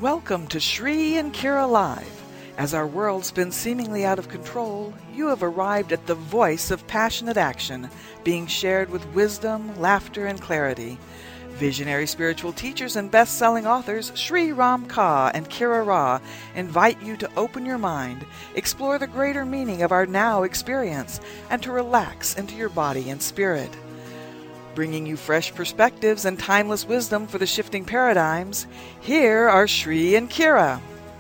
Welcome to Shri and Kira Live. As our world spins seemingly out of control, you have arrived at the voice of passionate action, being shared with wisdom, laughter, and clarity. Visionary spiritual teachers and best-selling authors Sri Ram Kaur and Kira Ra invite you to open your mind, explore the greater meaning of our now experience, and to relax into your body and spirit. Bringing you fresh perspectives and timeless wisdom for the shifting paradigms, here are Sri and Kira.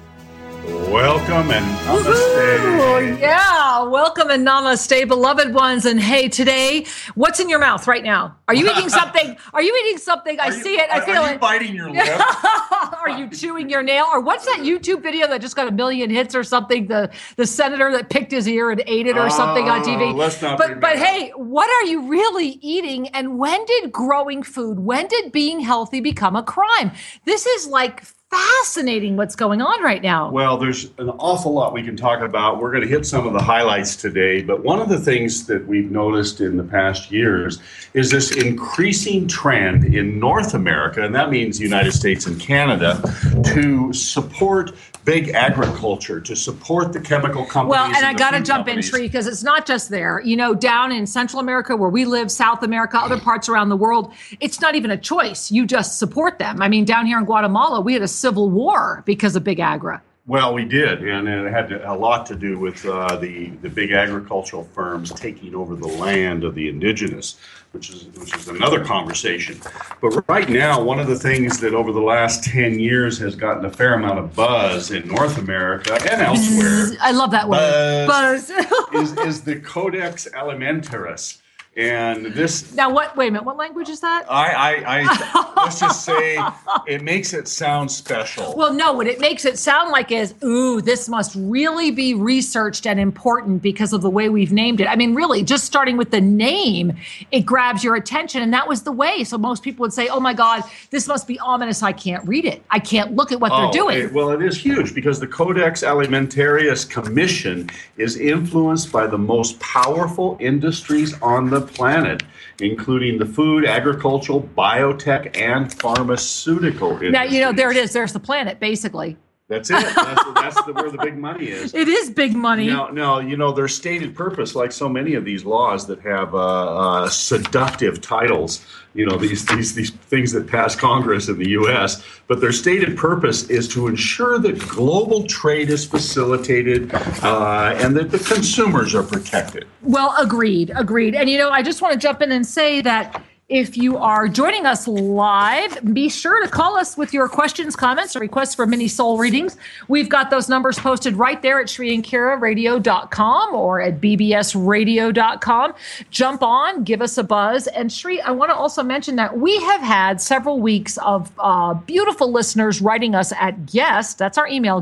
Welcome and namaste. Woo-hoo! Yeah, welcome and namaste, beloved ones. And hey, today, what's in your mouth right now? Are you eating something? I see it. I feel it. Are you biting your lip? Are you chewing your nail? Or what's that YouTube video that just got 1 million hits or something? The senator that picked his ear and ate it or something on TV. Let's not but hey, what are you really eating? And when did growing food, when did being healthy become a crime? This is like fascinating what's going on right now. Well, there's an awful lot we can talk about. We're going to hit some of the highlights today, but one of the things that we've noticed in the past years is this increasing trend in North America, and that means the United States and Canada, to support big agriculture, to support the chemical companies. Well, and I got to jump in, Sri, because it's not just there. You know, down in Central America where we live, South America, other parts around the world, it's not even a choice. You just support them. I mean, down here in Guatemala, we had a civil war because of big agra. Well, we did, and it had a lot to do with the big agricultural firms taking over the land of the indigenous, which is another conversation. But right now, one of the things that over the last 10 years has gotten a fair amount of buzz in North America and elsewhere. I love that word. Buzz. is the Codex Alimentarius. And this now, wait a minute. What language is that? I let's just say it makes it sound special. Well, no, what it makes it sound like is, ooh, this must really be researched and important because of the way we've named it. I mean, really, just starting with the name, it grabs your attention, and that was the way. So most people would say, oh my God, this must be ominous. I can't read it. I can't look at what they're doing. Well, it is huge because the Codex Alimentarius Commission is influenced by the most powerful industries on the planet, including the food, agricultural, biotech, and pharmaceutical industries. Now, you know, there it is. There's the planet, basically. That's it. That's where the big money is. It is big money. Now, you know, their stated purpose, like so many of these laws that have seductive titles, you know, these things that pass Congress in the U.S., but their stated purpose is to ensure that global trade is facilitated and that the consumers are protected. Well, agreed. And, you know, I just want to jump in and say that if you are joining us live, be sure to call us with your questions, comments, or requests for mini soul readings. We've got those numbers posted right there at ShriandKiraRadio.com or at BBSRadio.com. Jump on, give us a buzz. And Shri, I want to also mention that we have had several weeks of beautiful listeners writing us at guest. That's our email,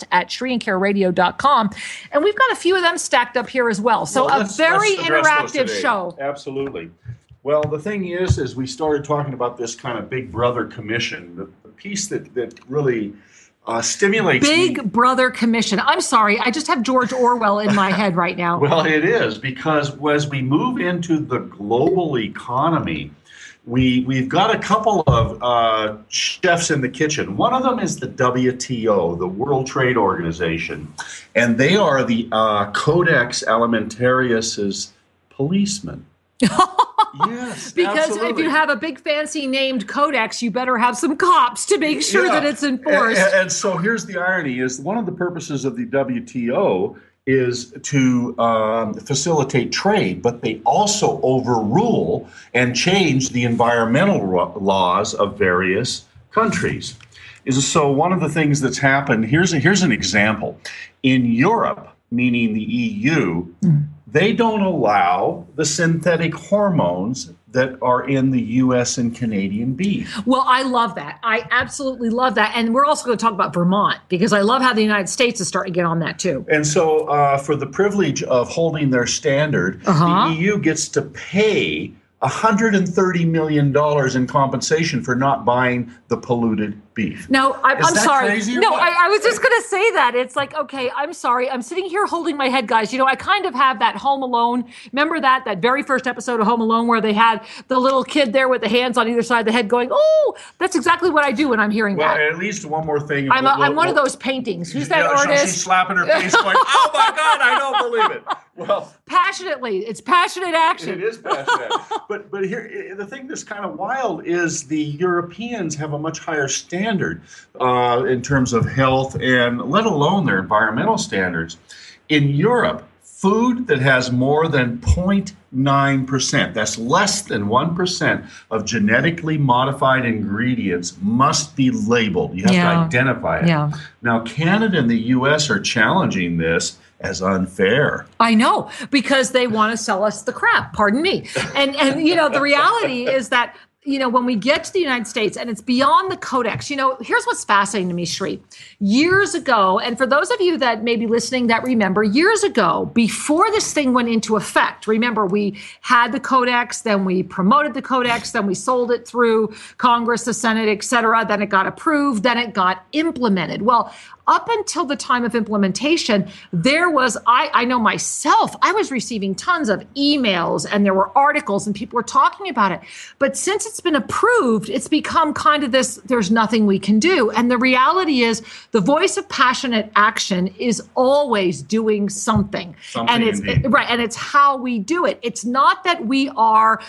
guest@ShriandKiraRadio.com. And we've got a few of them stacked up here as well. So a very interactive show. Absolutely. Well, the thing is we started talking about this kind of Big Brother Commission, the piece that really stimulates Big Brother Commission. I'm sorry, I just have George Orwell in my head right now. Well, it is, because as we move into the global economy, we've got a couple of chefs in the kitchen. One of them is the WTO, the World Trade Organization, and they are the Codex Alimentarius's policemen. Yes, because absolutely. If you have a big fancy named codex, you better have some cops to make sure that it's enforced. And so here's the irony: is one of the purposes of the WTO is to facilitate trade, but they also overrule and change the environmental laws of various countries. So one of the things that's happened, here's an example. In Europe, meaning the EU, they don't allow the synthetic hormones that are in the U.S. and Canadian beef. Well, I love that. I absolutely love that. And we're also going to talk about Vermont, because I love how the United States is starting to get on that too. And so for the privilege of holding their standard, the EU gets to pay $130 million in compensation for not buying the polluted beef. beef. No, I'm sorry. Crazy No, I was just going to say that. It's like, okay, I'm sorry. I'm sitting here holding my head, guys. I kind of have that Home Alone. Remember that very first episode of Home Alone where they had the little kid there with the hands on either side of the head going, oh, that's exactly what I do when I'm hearing that. Well, at least one more thing. I'm one of those paintings. Who's that artist? She's slapping her face going, oh my God, I don't believe it. Well, passionately. It's passionate action. It is passionate. but here, the thing that's kind of wild is the Europeans have a much higher standard in terms of health and let alone their environmental standards. In Europe, food that has more than 0.9%, that's less than 1% of genetically modified ingredients must be labeled. You have to identify it. Yeah. Now, Canada and the U.S. are challenging this as unfair. I know, because they want to sell us the crap, pardon me. And the reality is that, when we get to the United States and it's beyond the codex, here's what's fascinating to me, Shri. Years ago, and for those of you that may be listening that remember, years ago, before this thing went into effect, remember, we had the codex, then we promoted the codex, then we sold it through Congress, the Senate, et cetera. Then it got approved, then it got implemented. Well, up until the time of implementation, there was, I know myself, I was receiving tons of emails and there were articles and people were talking about it. But since it's been approved, it's become kind of this, there's nothing we can do. And the reality is the voice of passionate action is always doing something. And it's right. And it's how we do it. It's not that we are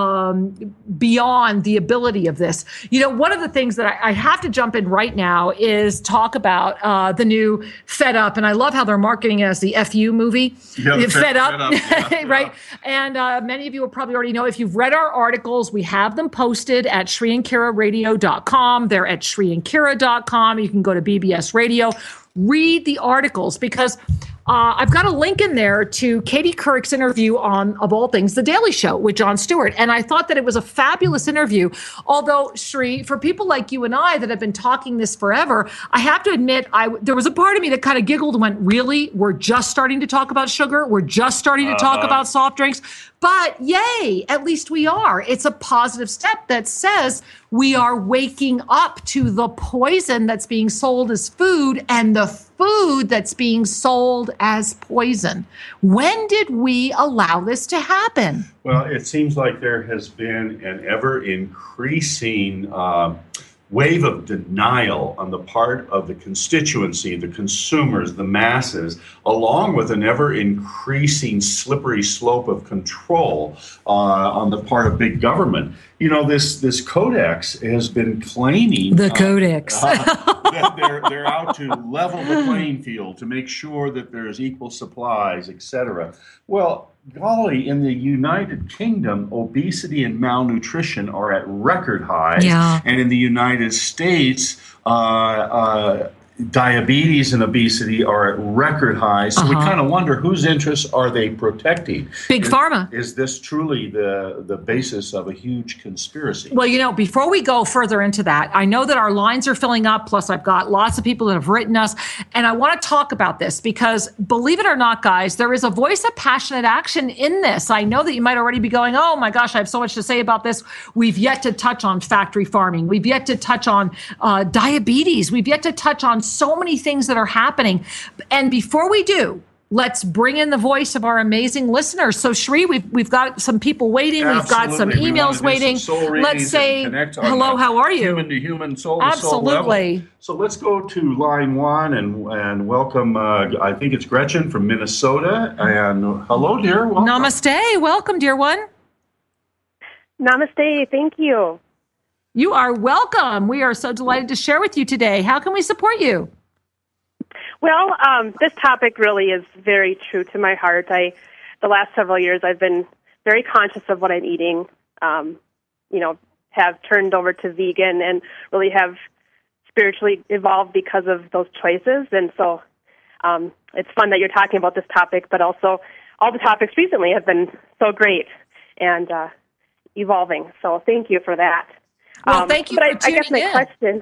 beyond the ability of this. One of the things that I have to jump in right now is talk about the new Fed Up, and I love how they're marketing it as the FU movie, Fed Up, yeah, right? And many of you will probably already know, if you've read our articles, we have them posted at ShriandKiraRadio.com. They're at ShriandKira.com. You can go to BBS Radio, read the articles, because I've got a link in there to Katie Couric's interview on, of all things, The Daily Show with Jon Stewart. And I thought that it was a fabulous interview. Although, Shri, for people like you and I that have been talking this forever, I have to admit, there was a part of me that kind of giggled and went, really? We're just starting to talk about sugar? We're just starting to talk about soft drinks? But yay, at least we are. It's a positive step that says we are waking up to the poison that's being sold as food and the food that's being sold as poison. When did we allow this to happen? Well, it seems like there has been an ever increasing wave of denial on the part of the constituency, the consumers, the masses, along with an ever-increasing slippery slope of control on the part of big government. This codex has been claiming the codex that they're out to level the playing field, to make sure that there's equal supplies, etc. Well, golly, in the United Kingdom, obesity and malnutrition are at record highs. Yeah. And in the United States, diabetes and obesity are at record highs. So we kind of wonder, whose interests are they protecting? Big Pharma. Is this truly the basis of a huge conspiracy? Well, before we go further into that, I know that our lines are filling up. Plus, I've got lots of people that have written us. And I want to talk about this because, believe it or not, guys, there is a voice of passionate action in this. I know that you might already be going, oh my gosh, I have so much to say about this. We've yet to touch on factory farming. We've yet to touch on diabetes. We've yet to touch on so many things that are happening. And before we do, let's bring in the voice of our amazing listeners. So, Shri, we've got some people waiting. Absolutely. We've got some emails waiting. Let's say hello. How are you? Human to human, soul to soul level. Absolutely. So let's go to line one and welcome. I think it's Gretchen from Minnesota. And hello, dear. Welcome. Namaste. Welcome, dear one. Namaste. Thank you. You are welcome. We are so delighted to share with you today. How can we support you? Well, this topic really is very true to my heart. The last several years, I've been very conscious of what I'm eating. Have turned over to vegan and really have spiritually evolved because of those choices. And so, it's fun that you're talking about this topic, but also all the topics recently have been so great and evolving. So, thank you for that. Well, thank you for tuning in. My question,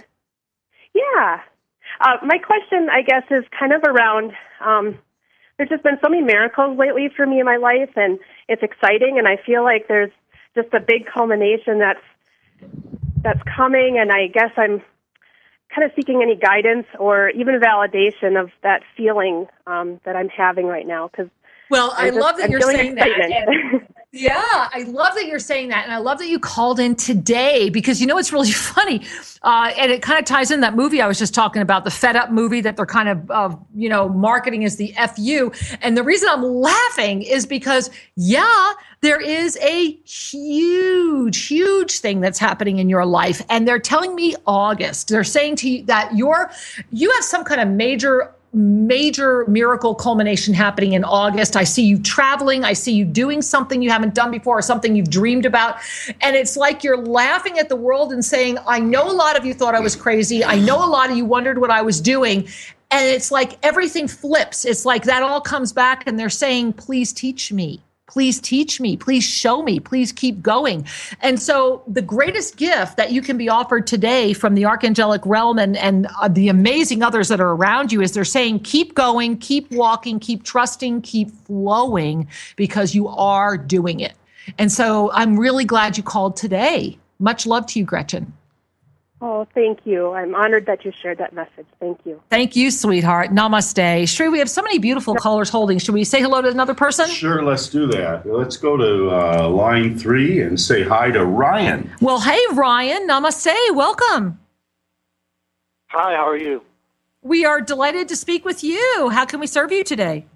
my question, I guess, is kind of around, there's just been so many miracles lately for me in my life, and it's exciting, and I feel like there's just a big culmination that's coming, and I guess I'm kind of seeking any guidance or even validation of that feeling that I'm having right now. Well, I love that you're saying that. Yeah, I love that you're saying that. And I love that you called in today because you know what's really funny? And it kind of ties in that movie I was just talking about, the Fed Up movie that they're kind of, marketing as the FU. And the reason I'm laughing is because, there is a huge, huge thing that's happening in your life. And they're telling me August. They're saying to you that you have some kind of major miracle culmination happening in August. I see you traveling. I see you doing something you haven't done before or something you've dreamed about. And it's like you're laughing at the world and saying, I know a lot of you thought I was crazy. I know a lot of you wondered what I was doing. And it's like everything flips. It's like that all comes back and they're saying, please teach me. Please teach me. Please show me. Please keep going. And so the greatest gift that you can be offered today from the archangelic realm and the amazing others that are around you is they're saying, keep going, keep walking, keep trusting, keep flowing because you are doing it. And so I'm really glad you called today. Much love to you, Gretchen. Oh, thank you. I'm honored that you shared that message. Thank you. Thank you, sweetheart. Namaste. Shri, we have so many beautiful callers holding. Should we say hello to another person? Sure, let's do that. Let's go to line 3 and say hi to Ryan. Well, hey, Ryan. Namaste. Welcome. Hi, how are you? We are delighted to speak with you. How can we serve you today?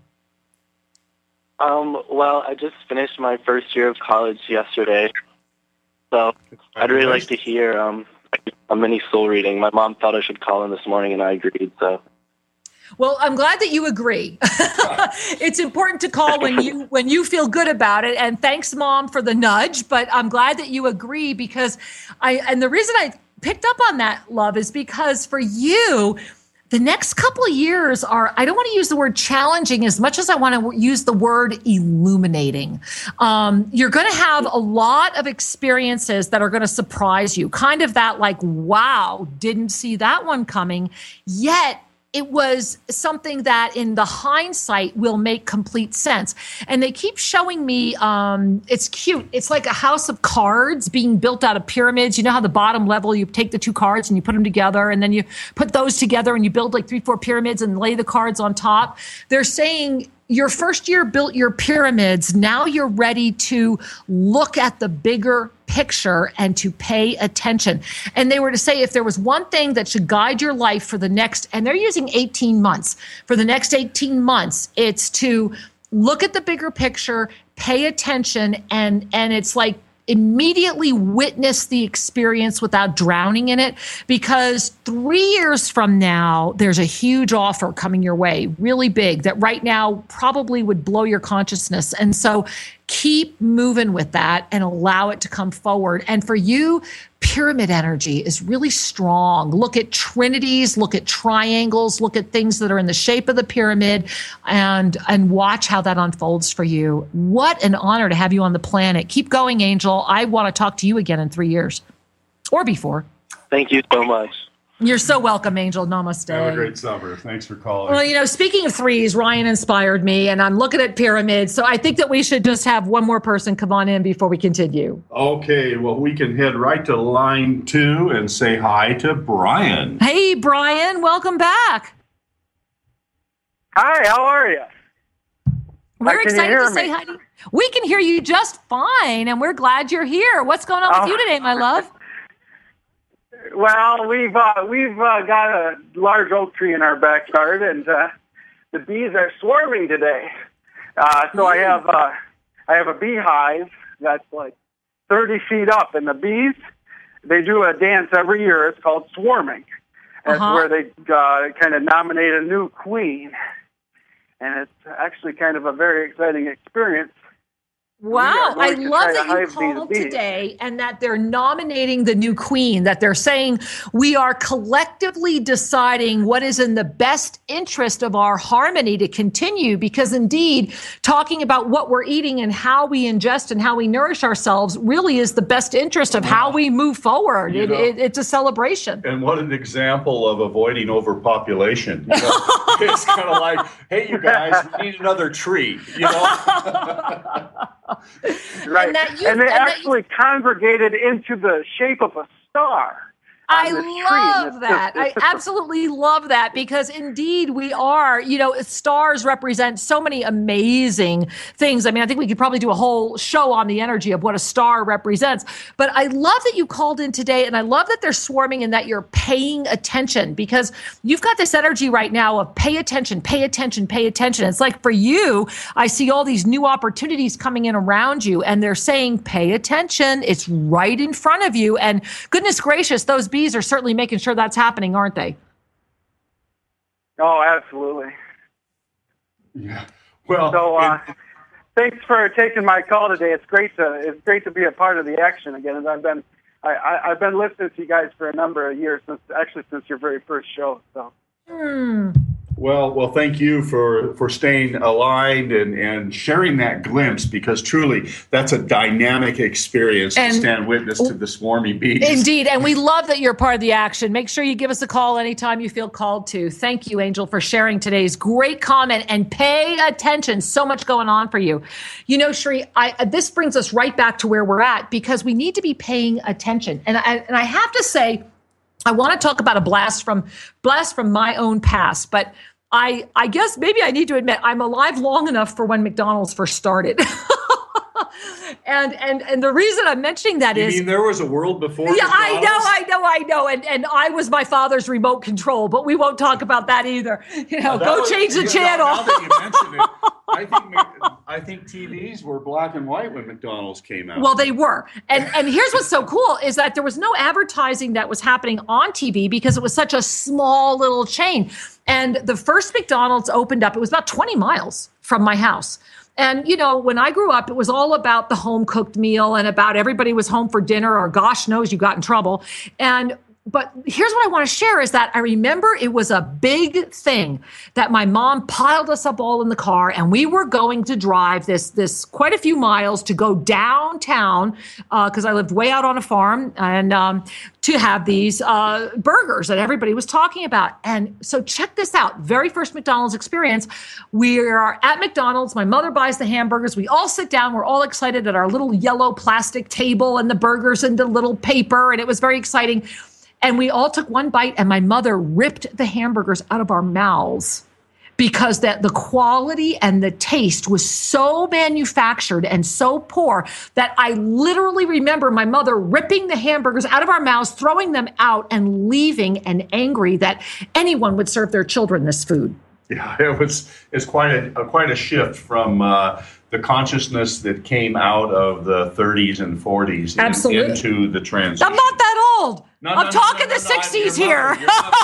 Well, I just finished my first year of college yesterday, so I'd really like to hear a mini soul reading. My mom thought I should call in this morning, and I agreed. So, well, I'm glad that you agree. It's important to call when you feel good about it. And thanks, Mom, for the nudge. But I'm glad that you agree because the reason I picked up on that, love, is because for you, the next couple of years are, I don't want to use the word challenging as much as I want to use the word illuminating. You're going to have a lot of experiences that are going to surprise you. Kind of that like, wow, didn't see that one coming. Yet it was something that in the hindsight will make complete sense. And they keep showing me, it's cute. It's like a house of cards being built out of pyramids. You know how the bottom level, you take the two cards and you put them together and then you put those together and you build like 3-4 pyramids and lay the cards on top. They're saying your first year built your pyramids. Now you're ready to look at the bigger picture and to pay attention. And they were to say, if there was one thing that should guide your life for the next, and they're using 18 months, for the next 18 months, it's to look at the bigger picture, pay attention, and it's like immediately witness the experience without drowning in it, because 3 years from now, there's a huge offer coming your way, really big, that right now probably would blow your consciousness. And so keep moving with that and allow it to come forward. And for you, pyramid energy is really strong. Look at trinities, look at triangles, look at things that are in the shape of the pyramid, and watch how that unfolds for you. What an honor to have you on the planet. Keep going, Angel. I want to talk to you again in 3 years or before. Thank you so much. You're so welcome, Angel. Namaste. Have a great summer. Thanks for calling. Well, speaking of threes, Ryan inspired me, and I'm looking at pyramids. So I think that we should just have one more person come on in before we continue. Okay, well, we can head right to line 2 and say hi to Brian. Hey, Brian. Welcome back. Hi, how are you? We're excited to say hi to you. We can hear you just fine, and we're glad you're here. What's going on with you today, my love? Well, we've got a large oak tree in our backyard, and the bees are swarming today. So I have a beehive that's like 30 feet up, and the bees, they do a dance every year. It's called swarming. That's where they kind of nominate a new queen, and it's actually kind of a very exciting experience. Wow. I love that you called today and that they're nominating the new queen, that they're saying we are collectively deciding what is in the best interest of our harmony to continue, because indeed talking about what we're eating and how we ingest and how we nourish ourselves really is the best interest of how we move forward. It's a celebration. And what an example of avoiding overpopulation. It's kind of like, hey, you guys, we need another tree, Right. And they actually congregated into the shape of a star. I love that. I absolutely love that, because indeed we are, stars represent so many amazing things. I mean, I think we could probably do a whole show on the energy of what a star represents. But I love that you called in today, and I love that they're swarming and that you're paying attention, because you've got this energy right now of pay attention, pay attention, pay attention. It's like for you, I see all these new opportunities coming in around you, and they're saying, pay attention. It's right in front of you. And goodness gracious, those bees are certainly making sure that's happening, aren't they? Oh, absolutely. Yeah. Well, so thanks for taking my call today. It's great to be a part of the action again. And I've been listening to you guys for a number of years, since your very first show. So. Well, thank you for staying aligned and sharing that glimpse, because truly that's a dynamic experience to stand witness to the swarmy bees. Indeed. And we love that you're part of the action. Make sure you give us a call anytime you feel called to. Thank you, Angel, for sharing today's great comment, and pay attention. So much going on for you. Shri, this brings us right back to where we're at, because we need to be paying attention. And I have to say, I want to talk about a blast from my own past, but I guess maybe I need to admit I'm alive long enough for when McDonald's first started. And the reason I'm mentioning that is, you mean there was a world before? Yeah, McDonald's? I know. And I was my father's remote control, but we won't talk about that either. Go change the channel. Now that you mention it, I think TVs were black and white when McDonald's came out. Well, they were. And here's what's so cool is that there was no advertising that was happening on TV, because it was such a small little chain. And the first McDonald's opened up, it was about 20 miles from my house. And, when I grew up, it was all about the home cooked meal and about everybody was home for dinner, or gosh knows you got in trouble. But here's what I want to share is that I remember it was a big thing that my mom piled us up all in the car, and we were going to drive this quite a few miles to go downtown, because I lived way out on a farm, and to have these burgers that everybody was talking about. And so check this out. Very first McDonald's experience. We are at McDonald's. My mother buys the hamburgers. We all sit down. We're all excited at our little yellow plastic table, and the burgers and the little paper. And it was very exciting. And we all took one bite, and my mother ripped the hamburgers out of our mouths, because the quality and the taste was so manufactured and so poor that I literally remember my mother ripping the hamburgers out of our mouths, throwing them out, and leaving, and angry that anyone would serve their children this food. Yeah, it's quite a shift from the consciousness that came out of the 30s and 40s into the transition. I'm not that old. I'm talking the 60s here.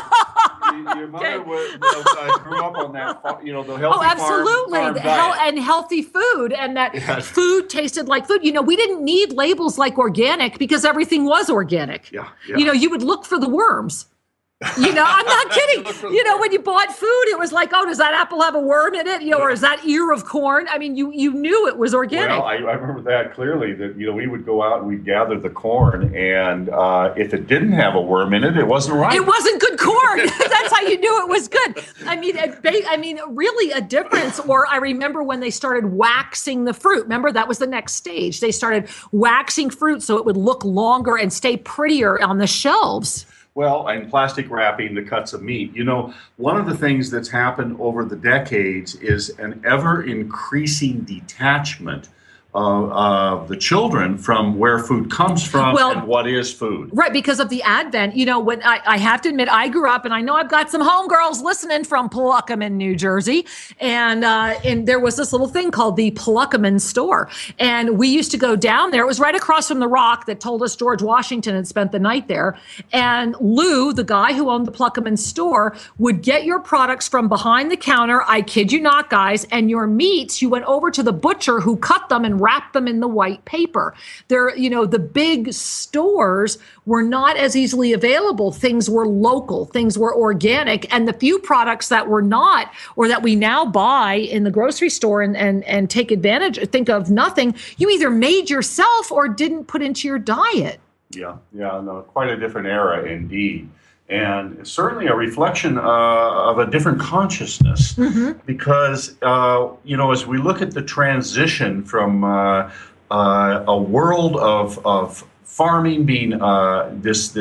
Your mother grew up on that, the healthy absolutely. farm diet. And healthy food, and that food tasted like food. We didn't need labels like organic, because everything was organic. Yeah. You would look for the worms. I'm not kidding. When you bought food, it was like, oh, does that apple have a worm in it? Or is that ear of corn? I mean, you knew it was organic. Well, I remember that clearly, that, we would go out and we'd gather the corn, and if it didn't have a worm in it, it wasn't right. It wasn't good corn. That's how you knew it was good. I mean, really a difference. Or I remember when they started waxing the fruit. Remember, that was the next stage. They started waxing fruit so it would look longer and stay prettier on the shelves. Well, and plastic wrapping the cuts of meat. One of the things that's happened over the decades is an ever-increasing detachment of the children from where food comes from and what is food. Right, because of the advent. When I have to admit, I grew up, and I know I've got some homegirls listening from Pluckerman, New Jersey, and there was this little thing called the Pluckerman store, and we used to go down there. It was right across from the rock that told us George Washington had spent the night there, and Lou, the guy who owned the Pluckerman store, would get your products from behind the counter, I kid you not, guys, and your meats, you went over to the butcher who cut them and wrap them in the white paper. The big stores were not as easily available. Things were local, things were organic, and the few products that were not, or that we now buy in the grocery store and take advantage, think of nothing, you either made yourself or didn't put into your diet. Yeah, no, quite a different era indeed. And certainly a reflection of a different consciousness, because, as we look at the transition from a world of farming being this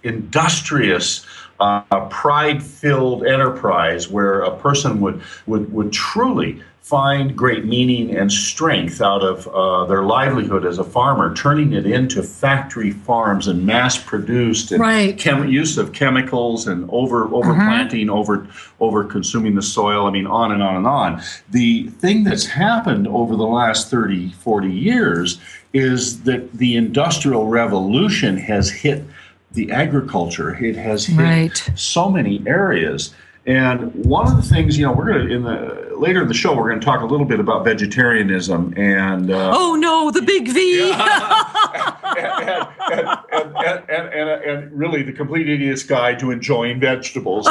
industrious, pride-filled enterprise where a person would truly find great meaning and strength out of their livelihood as a farmer, turning it into factory farms and mass-produced and use of chemicals and overplanting, over consuming the soil. I mean, on and on and on. The thing that's happened over the last 30, 40 years is that the Industrial Revolution has hit the agriculture. It has hit so many areas. And one of the things, we're going to, later in the show, we're going to talk a little bit about vegetarianism and... oh, no, the big V! and really the complete idiot's guide to enjoying vegetables.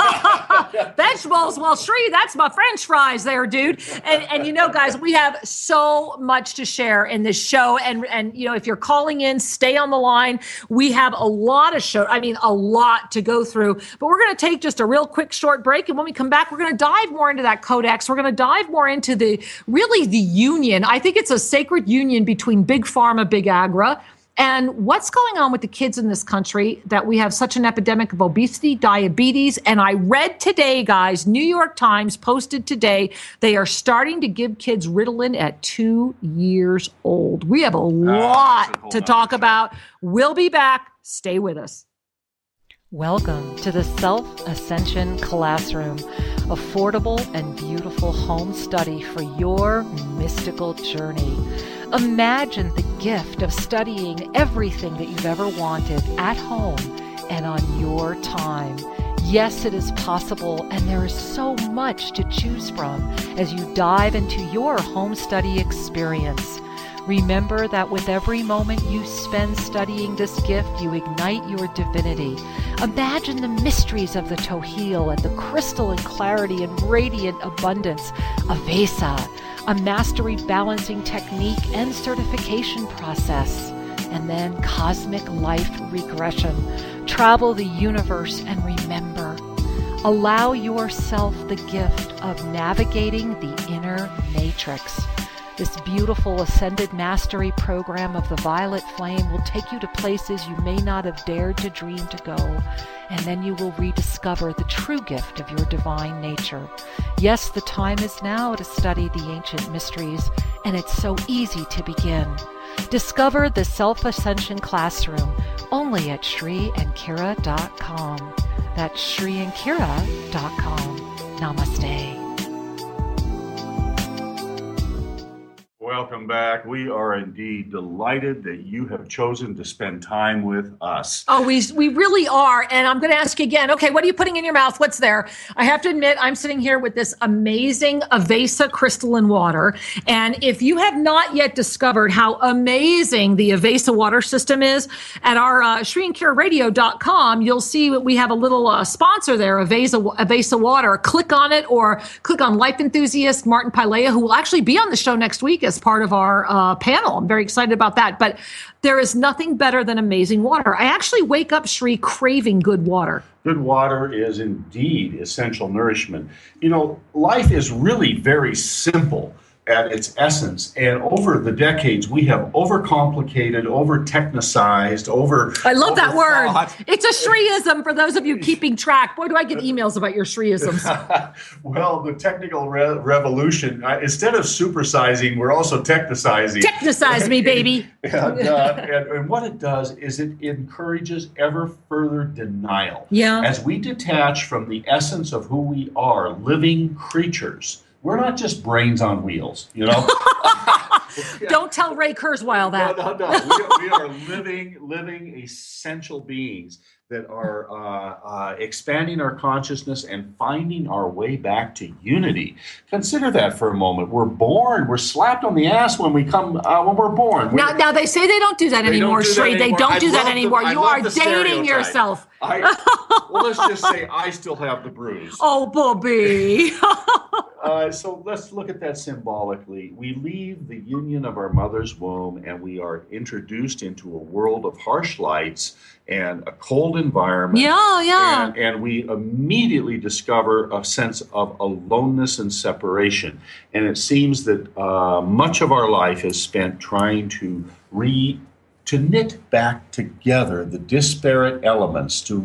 Vegetables, well, Sri, that's my French fries there, dude. And guys, we have so much to share in this show. And if you're calling in, stay on the line. We have a lot to go through. But we're going to take just a real quick short break. And when we come back, we're going to dive more into that codex. We're going to dive more into the union. I think it's a sacred union between Big Pharma, Big Agra, and what's going on with the kids in this country that we have such an epidemic of obesity, diabetes. And I read today, guys, New York Times posted today, they are starting to give kids Ritalin at 2 years old. We have a lot to talk about. We'll be back. Stay with us. Welcome to the Self-Ascension Classroom, affordable and beautiful home study for your mystical journey. Imagine the gift of studying everything that you've ever wanted at home and on your time. Yes, it is possible, and there is so much to choose from as you dive into your home study experience. Remember that with every moment you spend studying this gift, you ignite your divinity. Imagine the mysteries of the Tohil and the crystalline clarity and radiant abundance of Avesa, a mastery balancing technique and certification process, and then cosmic life regression. Travel the universe and remember. Allow yourself the gift of navigating the inner matrix. This beautiful Ascended Mastery program of the Violet Flame will take you to places you may not have dared to dream to go, and then you will rediscover the true gift of your divine nature. Yes, the time is now to study the ancient mysteries, and it's so easy to begin. Discover the Self-Ascension Classroom only at ShriandKira.com. That's ShriandKira.com. Namaste. Welcome back. We are indeed delighted that you have chosen to spend time with us. Oh, we really are. And I'm going to ask you again, okay, what are you putting in your mouth? What's there? I have to admit, I'm sitting here with this amazing Avesa crystalline water. And if you have not yet discovered how amazing the Avesa water system is, at our ShriandKiraRadio.com, you'll see that we have a little sponsor there, Avesa Water. Click on it or click on Life Enthusiast Martin Pilea, who will actually be on the show next week as part of our panel. I'm very excited about that. But there is nothing better than amazing water. I actually wake up, Sri, craving good water. Good water is indeed essential nourishment. Life is really very simple at its essence. And over the decades, we have overcomplicated, over-technicized, I love that word. It's a Shriism for those of you keeping track. Boy, do I get emails about your Shriisms. Well, the technical revolution, instead of supersizing, we're also technicizing. Technicize me, baby. And what it does is it encourages ever further denial. Yeah. As we detach from the essence of who we are, living creatures. We're not just brains on wheels, Don't tell Ray Kurzweil that. No. We are living essential beings that are expanding our consciousness and finding our way back to unity. Consider that for a moment. We're slapped on the ass when we're born. Now they say they don't do that anymore, Sri. They don't do that anymore. You are dating yourself. Well, let's just say I still have the bruise. Oh, Bobby. So let's look at that symbolically. We leave the union of our mother's womb and we are introduced into a world of harsh lights and a cold environment. Yeah. And we immediately discover a sense of aloneness and separation. And it seems that much of our life is spent trying to to knit back together the disparate elements, to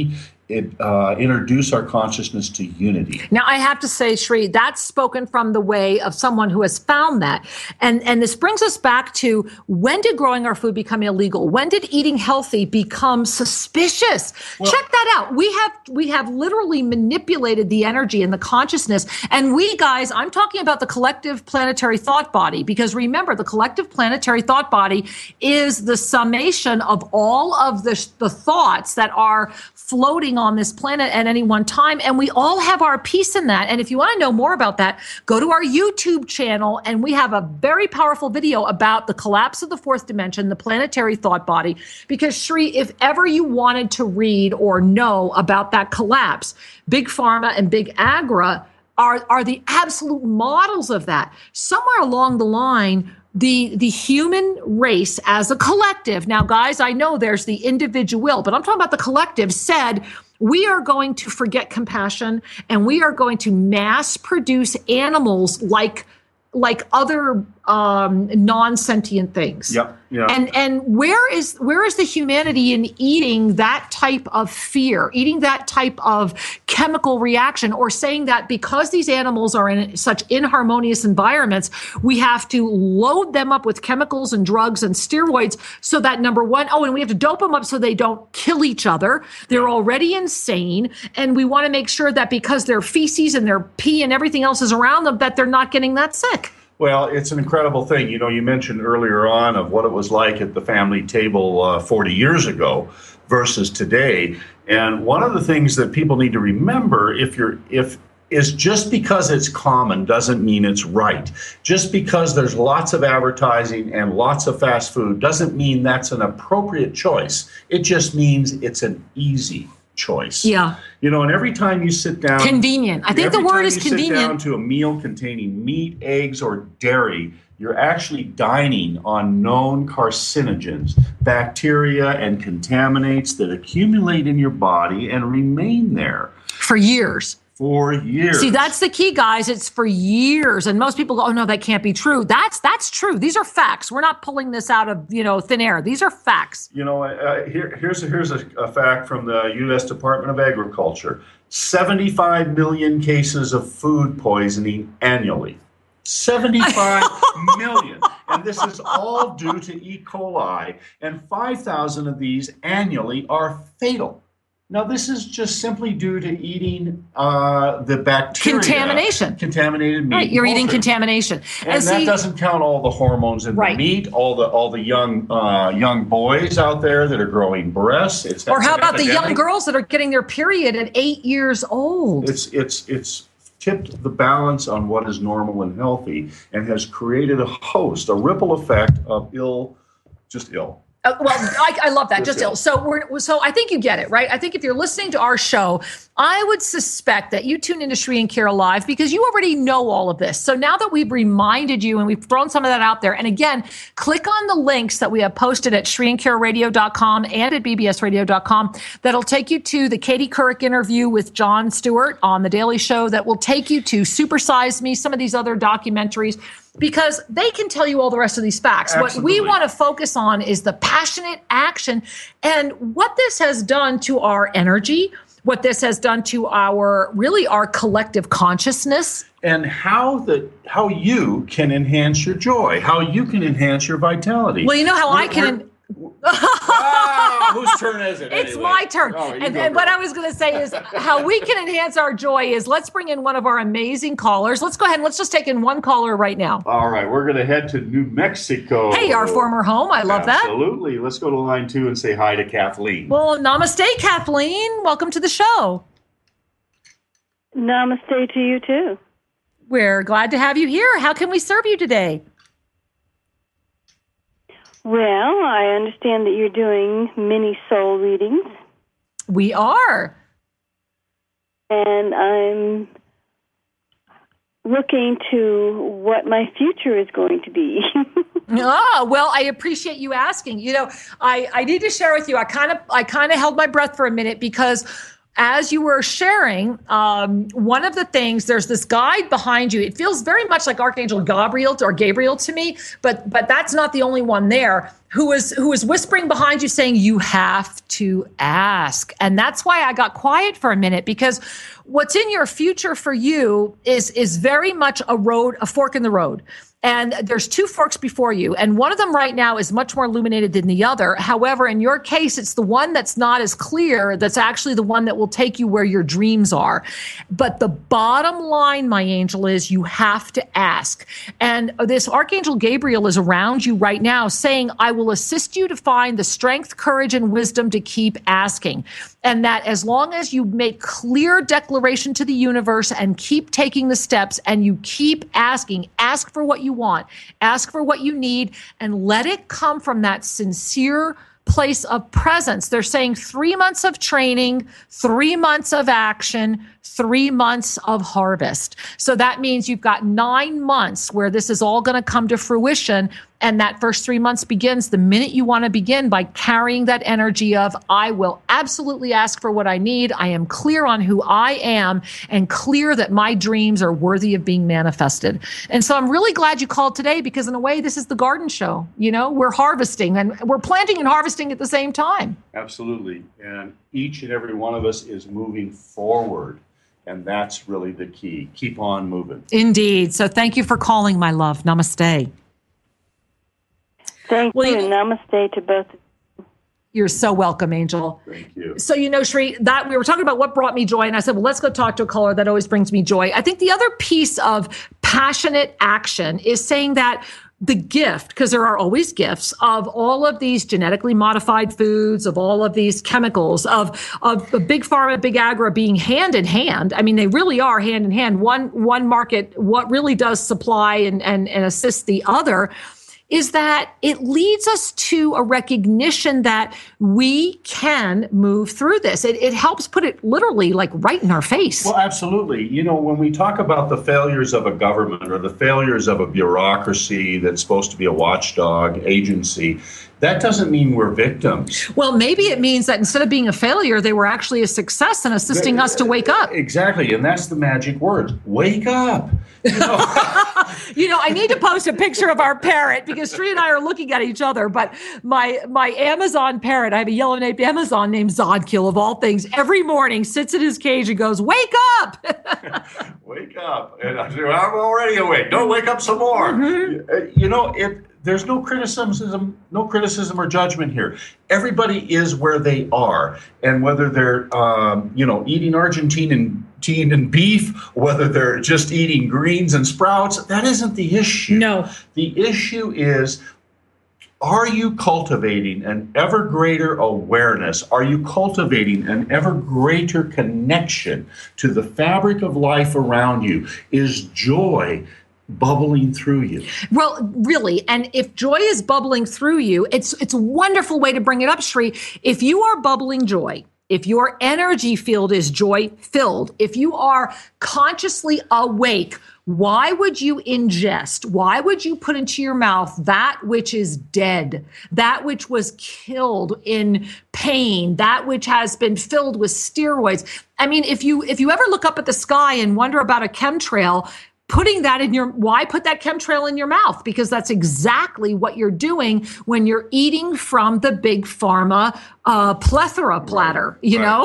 introduce our consciousness to unity. Now, I have to say, Shri, that's spoken from the way of someone who has found that. And this brings us back to, when did growing our food become illegal? When did eating healthy become suspicious? Well, check that out. We have literally manipulated the energy and the consciousness. And we guys, I'm talking about the collective planetary thought body, because remember, the collective planetary thought body is the summation of all of the thoughts that are floating on this planet at any one time, and we all have our piece in that. And if you want to know more about that, go to our YouTube channel, and we have a very powerful video about the collapse of the fourth dimension, the planetary thought body. Because Shri, if ever you wanted to read or know about that collapse, Big Pharma and Big Agra are the absolute models of that. Somewhere along the line, the human race as a collective, now guys, I know there's the individual, but I'm talking about the collective, said, we are going to forget compassion, and we are going to mass produce animals like other non-sentient things. Yep. Yeah. And where is the humanity in eating that type of fear, eating that type of chemical reaction, or saying that because these animals are in such inharmonious environments, we have to load them up with chemicals and drugs and steroids so that, number one, and we have to dope them up so they don't kill each other. They're already insane. And we want to make sure that because their feces and their pee and everything else is around them, that they're not getting that sick. Well, it's an incredible thing. You know, you mentioned earlier on of what it was like at the family table 40 years ago versus today. And one of the things that people need to remember, is just because it's common doesn't mean it's right. Just because there's lots of advertising and lots of fast food doesn't mean that's an appropriate choice. It just means it's an easy choice. Yeah. You know, and every time you sit down, convenient. I think the word is convenient. Sit down to a meal containing meat, eggs, or dairy, you're actually dining on known carcinogens, bacteria, and contaminants that accumulate in your body and remain there for years. For years. See, that's the key, guys. It's for years. And most people go, oh, no, that can't be true. That's true. These are facts. We're not pulling this out of, thin air. These are facts. Here's a fact from the U.S. Department of Agriculture. 75 million cases of food poisoning annually. 75 million. And this is all due to E. coli. And 5,000 of these annually are fatal. Now, this is just simply due to eating the bacteria. Contamination. Contaminated meat. Right, you're eating contamination. And that doesn't count all the hormones in the meat, all the young boys out there that are growing breasts. Or how about the young girls that are getting their period at 8 years old? It's tipped the balance on what is normal and healthy, and has created a ripple effect of ill. I love that. Just ill. So I think you get it, right? I think if you're listening to our show, I would suspect that you tune into Shri and Kira Live because you already know all of this. So now that we've reminded you and we've thrown some of that out there, and again, click on the links that we have posted at ShriandKiraRadio.com and at BBSRadio.com. That'll take you to the Katie Couric interview with Jon Stewart on The Daily Show. That will take you to Super Size Me, some of these other documentaries, because they can tell you all the rest of these facts. Absolutely. What we want to focus on is the passionate action and what this has done to our energy, what this has done to our collective consciousness. And how you can enhance your joy, how you can enhance your vitality. Well, you know how I can... Whose turn is it? It's my turn. And what I was going to say is how we can enhance our joy is let's bring in one of our amazing callers. Let's go ahead and let's just take in one caller right now. All right. We're going to head to New Mexico. Hey, our former home. I love that. Absolutely. Let's go to line 2 and say hi to Kathleen. Well, namaste, Kathleen. Welcome to the show. Namaste to you, too. We're glad to have you here. How can we serve you today? Well, I understand that you're doing mini soul readings. We are. And I'm looking to what my future is going to be. Well, I appreciate you asking. I need to share with you. I kind of held my breath for a minute because as you were sharing, one of the things, there's this guide behind you. It feels very much like Archangel Gabriel to me, but that's not the only one there, who is whispering behind you saying, you have to ask. And that's why I got quiet for a minute, because what's in your future for you is very much a fork in the road. And there's two forks before you. And one of them right now is much more illuminated than the other. However, in your case, it's the one that's not as clear. That's actually the one that will take you where your dreams are. But the bottom line, my angel, is you have to ask. And this Archangel Gabriel is around you right now saying, I will assist you to find the strength, courage, and wisdom to keep asking. And that as long as you make clear declaration to the universe and keep taking the steps and you keep asking, ask for what you want, ask for what you need, and let it come from that sincere place of presence. They're saying 3 months of training, 3 months of action, 3 months of harvest. So that means you've got 9 months where this is all going to come to fruition. And that first 3 months begins the minute you want to begin by carrying that energy of, I will absolutely ask for what I need. I am clear on who I am and clear that my dreams are worthy of being manifested. And so I'm really glad you called today, because in a way, this is the garden show. You know, we're harvesting and we're planting and harvesting at the same time. Absolutely. And each and every one of us is moving forward. And that's really the key. Keep on moving. Indeed. So thank you for calling, my love. Namaste. Thank you. Namaste to both of you. You're so welcome, Angel. Thank you. So, Shri, that we were talking about what brought me joy. And I said, well, let's go talk to a caller. That always brings me joy. I think the other piece of passionate action is saying that the gift, because there are always gifts of all of these genetically modified foods, of all of these chemicals, of big pharma, big agri being hand in hand. I mean, they really are hand in hand. One market, what really does supply and assist the other, is that it leads us to a recognition that we can move through this. It helps put it literally like right in our face. Well, absolutely. When we talk about the failures of a government or the failures of a bureaucracy that's supposed to be a watchdog agency, that doesn't mean we're victims. Well, maybe it means that instead of being a failure, they were actually a success and assisting us to wake up. Exactly. And that's the magic word. Wake up. I need to post a picture of our parrot, because Sri and I are looking at each other. But my Amazon parrot, I have a yellow-naped Amazon named Zodkill, of all things, every morning sits in his cage and goes, wake up. Wake up. And I say, I'm already awake. Don't wake up some more. Mm-hmm. There's no criticism or judgment here. Everybody is where they are, and whether they're eating Argentine and beef, whether they're just eating greens and sprouts, that isn't the issue. No. The issue is, are you cultivating an ever greater awareness? Are you cultivating an ever greater connection to the fabric of life around you? Is joy bubbling through you? Well, really. And if joy is bubbling through you, it's a wonderful way to bring it up, Sri. If you are bubbling joy, if your energy field is joy filled, if you are consciously awake, why would you ingest? Why would you put into your mouth that which is dead, that which was killed in pain, that which has been filled with steroids? I mean, if you ever look up at the sky and wonder about a chemtrail, why put that chemtrail in your mouth? Because that's exactly what you're doing when you're eating from the big pharma plethora platter, you know?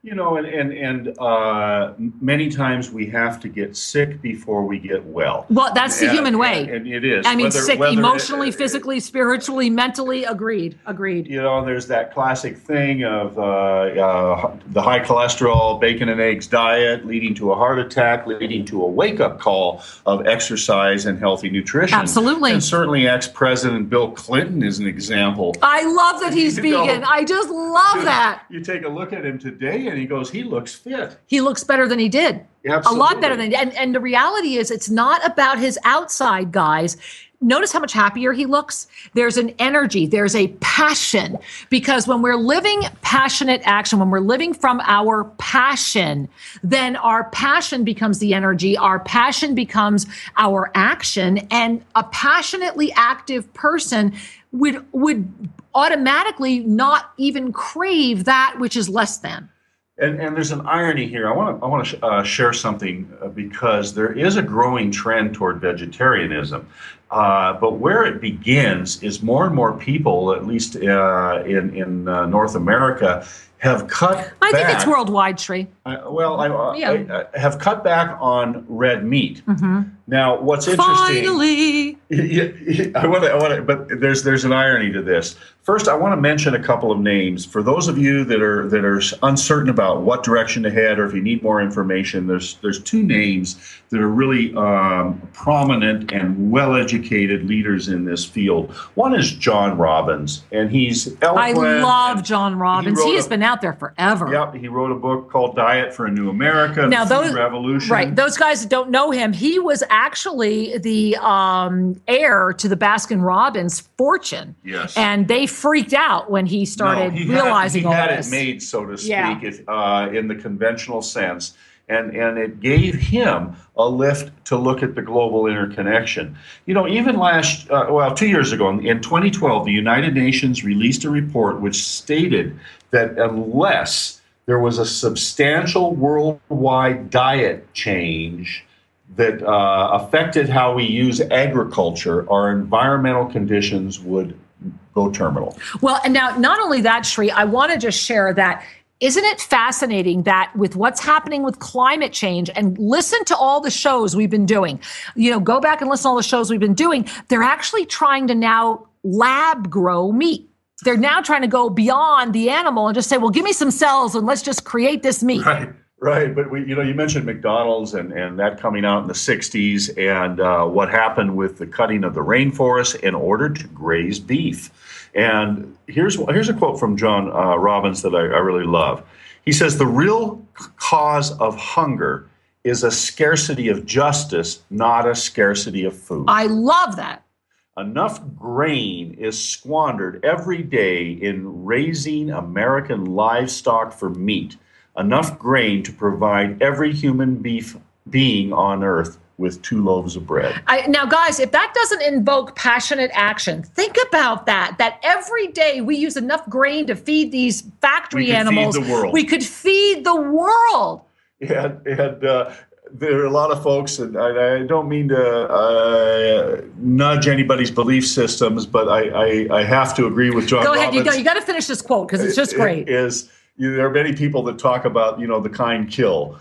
And many times we have to get sick before we get well. Well, that's the human way. And it is. I mean, sick emotionally, physically, spiritually, mentally. Agreed. There's that classic thing of the high cholesterol bacon and eggs diet leading to a heart attack, leading to a wake-up call of exercise and healthy nutrition. Absolutely. And certainly ex-President Bill Clinton is an example. I love that he's vegan. I just love that. You take a look at him today and he looks fit. He looks better than he did. Absolutely. A lot better than he did. And the reality is, it's not about his outside, guys. Notice how much happier he looks. There's an energy, there's a passion, because when we're living passionate action, when we're living from our passion, then our passion becomes the energy, our passion becomes our action, and a passionately active person would automatically not even crave that which is less than. And there's an irony here. I want to share something because there is a growing trend toward vegetarianism. But where it begins is more and more people, at least in North America, have cut back. I think it's worldwide, Sri. I have cut back on red meat. Mm-hmm. Now, what's interesting? Finally, I want to, but there's an irony to this. First, I want to mention a couple of names for those of you that are uncertain about what direction to head, or if you need more information. There's two names that are really prominent and well-educated leaders in this field. One is John Robbins, and he's eloquent. I love John Robbins. He has been out there forever. Yep, he wrote a book called Diet for a New America, now, Food Revolution. Right, those guys that don't know him, he was actually the heir to the Baskin-Robbins fortune. Yes. And they freaked out when he started realizing all this. He had it made, so to speak, in the conventional sense. And it gave him a lift to look at the global interconnection. You know, even 2 years ago, in 2012, the United Nations released a report which stated that unless there was a substantial worldwide diet change that affected how we use agriculture, our environmental conditions would go terminal. Well, and now, not only that, Sri, I want to just share that. Isn't it fascinating that with what's happening with climate change, and listen to all the shows we've been doing, go back and listen to all the shows we've been doing, they're actually trying to now lab grow meat. They're now trying to go beyond the animal and just say, well, give me some cells and let's just create this meat. Right. But you mentioned McDonald's and that coming out in the 60s and what happened with the cutting of the rainforest in order to graze beef. And here's a quote from John Robbins that I really love. He says, the real cause of hunger is a scarcity of justice, not a scarcity of food. I love that. Enough grain is squandered every day in raising American livestock for meat. Enough grain to provide every human being on earth with 2 loaves of bread. Now, guys, if that doesn't invoke passionate action, think about that every day we use enough grain to feed these factory animals. Feed the world. We could feed the world. There are a lot of folks, and I don't mean to nudge anybody's belief systems, but I have to agree with John Robbins. Go ahead, you got to finish this quote because it's just great. There are many people that talk about, the kind kill.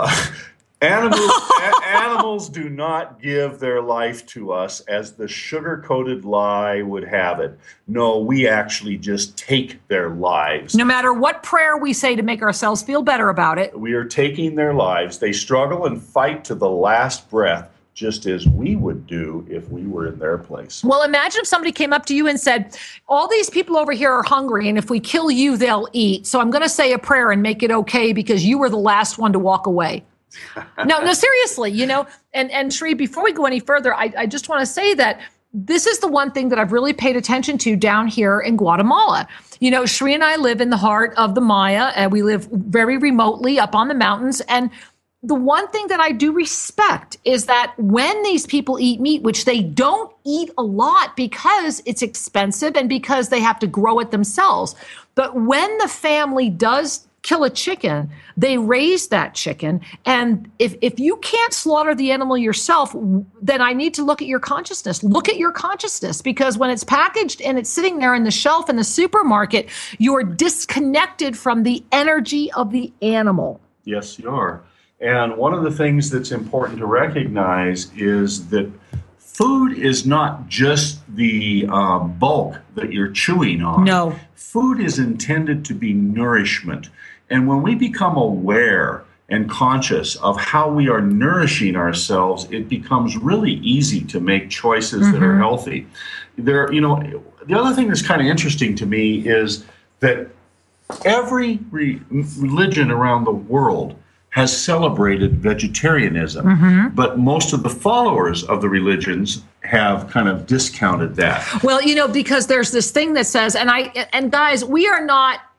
Animals do not give their life to us as the sugar-coated lie would have it. No, we actually just take their lives. No matter what prayer we say to make ourselves feel better about it. We are taking their lives. They struggle and fight to the last breath, just as we would do if we were in their place. Well, imagine if somebody came up to you and said, all these people over here are hungry, and if we kill you, they'll eat. So I'm going to say a prayer and make it okay because you were the last one to walk away. No, seriously, and Sri, before we go any further, I just want to say that this is the one thing that I've really paid attention to down here in Guatemala. Sri and I live in the heart of the Maya, and we live very remotely up on the mountains. And the one thing that I do respect is that when these people eat meat, which they don't eat a lot because it's expensive and because they have to grow it themselves, but when the family does kill a chicken, they raise that chicken. And if you can't slaughter the animal yourself, then I need to look at your consciousness. Look at your consciousness, because when it's packaged and it's sitting there in the shelf in the supermarket, you're disconnected from the energy of the animal. Yes, you are. And one of the things that's important to recognize is that food is not just the bulk that you're chewing on. No. Food is intended to be nourishment. And when we become aware and conscious of how we are nourishing ourselves, it becomes really easy to make choices that are healthy. The other thing that's kind of interesting to me is that every religion around the world has celebrated vegetarianism, but most of the followers of the religions have kind of discounted that. Well, because there's this thing that says, and guys, we are not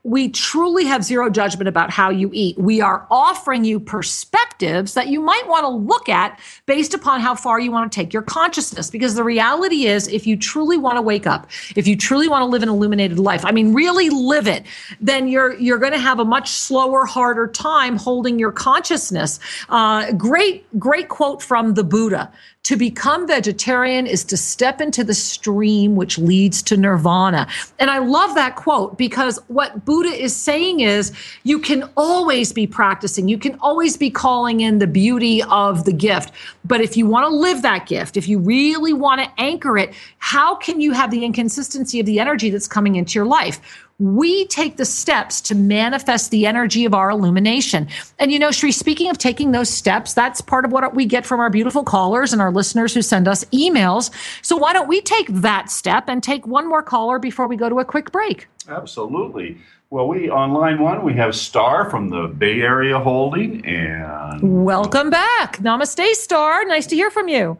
we truly have zero judgment about how you eat. We are offering you perspectives that you might want to look at based upon how far you want to take your consciousness. Because the reality is, if you truly want to wake up, if you truly want to live an illuminated life, I mean, really live it, then you're going to have a much slower, harder time holding your consciousness. Great quote from the Buddha. To become vegetarian is to step into the stream which leads to nirvana. And I love that quote, because what Buddha is saying is you can always be practicing. You can always be calling in the beauty of the gift. But if you want to live that gift, if you really want to anchor it, how can you have the inconsistency of the energy that's coming into your life? We take the steps to manifest the energy of our illumination. And Shri, speaking of taking those steps, that's part of what we get from our beautiful callers and our listeners who send us emails. So why don't we take that step and take one more caller before we go to a quick break? Absolutely. Well, on line one, we have Star from the Bay Area holding. And welcome back. Namaste, Star. Nice to hear from you.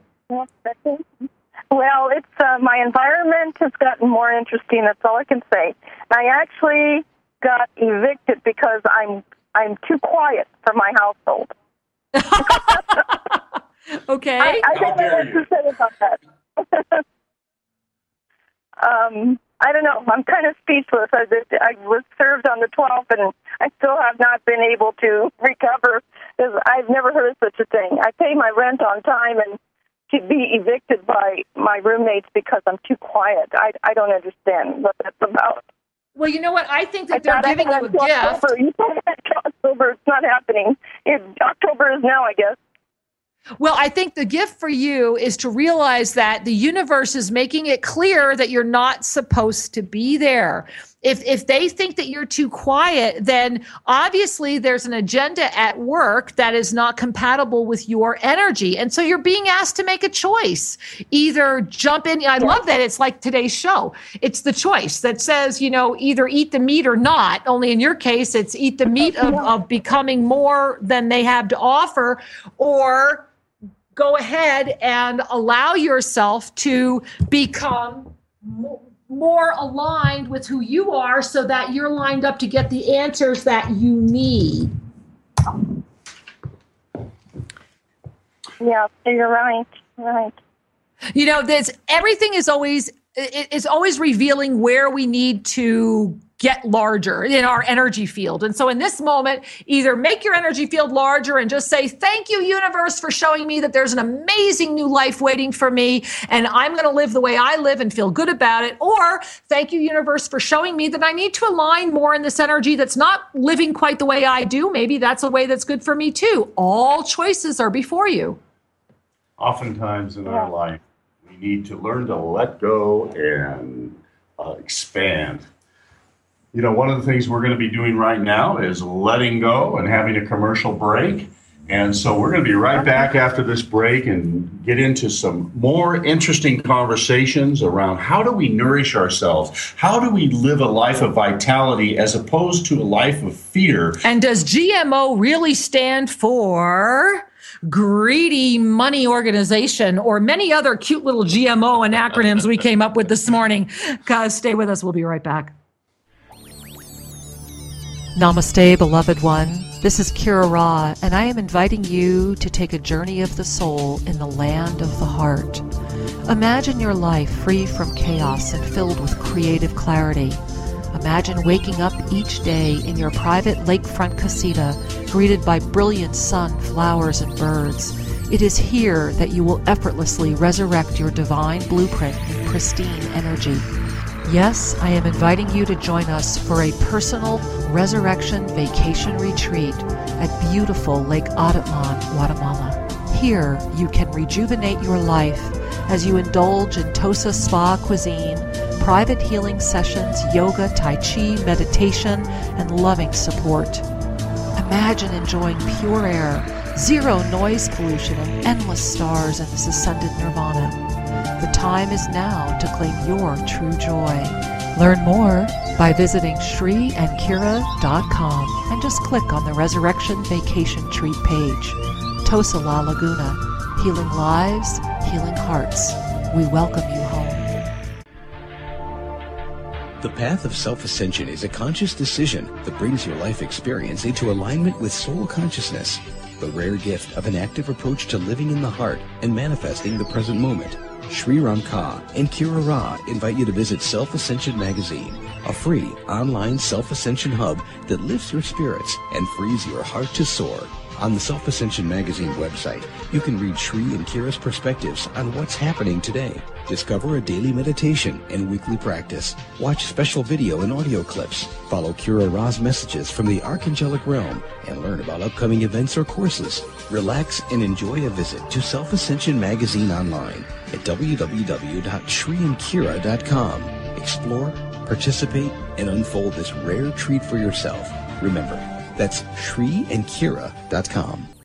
Well, it's my environment has gotten more interesting. That's all I can say. I actually got evicted because I'm too quiet for my household. Okay. I don't know what to say about that. I don't know. I'm kind of speechless. I was served on the 12th, and I still have not been able to recover. I've never heard of such a thing. I pay my rent on time, and to be evicted by my roommates because I'm too quiet. I don't understand what that's about. Well, you know what? I think that they're giving you a gift. You told me October. It's not happening. October is now, I guess. Well, I think the gift for you is to realize that the universe is making it clear that you're not supposed to be there. If they think that you're too quiet, then obviously there's an agenda at work that is not compatible with your energy. And so you're being asked to make a choice. Either jump in. I love that. It's like today's show. It's the choice that says, either eat the meat or not. Only in your case, it's eat the meat of becoming more than they have to offer, or go ahead and allow yourself to become more aligned with who you are so that you're lined up to get the answers that you need. Yeah, you're right. Right. Everything is always revealing where we need to get larger in our energy field. And so in this moment, either make your energy field larger and just say, thank you, universe, for showing me that there's an amazing new life waiting for me, and I'm going to live the way I live and feel good about it. Or thank you, universe, for showing me that I need to align more in this energy that's not living quite the way I do. Maybe that's a way that's good for me too. All choices are before you. Oftentimes in our life, we need to learn to let go and expand. One of the things we're going to be doing right now is letting go and having a commercial break. And so we're going to be right back after this break and get into some more interesting conversations around how do we nourish ourselves? How do we live a life of vitality as opposed to a life of fear? And does GMO really stand for Greedy Money Organization, or many other cute little GMO and acronyms we came up with this morning? Guys, stay with us. We'll be right back. Namaste, beloved one. This is Kira Ra, and I am inviting you to take a journey of the soul in the land of the heart. Imagine your life free from chaos and filled with creative clarity. Imagine waking up each day in your private lakefront casita, greeted by brilliant sun, flowers, and birds. It is here that you will effortlessly resurrect your divine blueprint in pristine energy. Yes, I am inviting you to join us for a personal resurrection vacation retreat at beautiful Lake Atatlan, Guatemala. Here, you can rejuvenate your life as you indulge in Tosa Spa cuisine, private healing sessions, yoga, tai chi, meditation, and loving support. Imagine enjoying pure air, zero noise pollution, and endless stars in this ascended nirvana. The time is now to claim your true joy. Learn more by visiting shriandkira.com and just click on the Resurrection Vacation Treat page. Tosa La Laguna, healing lives, healing hearts. We welcome you home. The path of self-ascension is a conscious decision that brings your life experience into alignment with soul consciousness, the rare gift of an active approach to living in the heart and manifesting the present moment. Sri Ram Kaur and Kira Ra invite you to visit Self-Ascension Magazine, a free online self-ascension hub that lifts your spirits and frees your heart to soar. On the Self-Ascension Magazine website, you can read Sri and Kira's perspectives on what's happening today. Discover a daily meditation and weekly practice. Watch special video and audio clips. Follow Kira Ra's messages from the Archangelic Realm and learn about upcoming events or courses. Relax and enjoy a visit to Self-Ascension Magazine online at www.shriandkira.com. Explore, participate, and unfold this rare treat for yourself. Remember, that's shriandkira.com.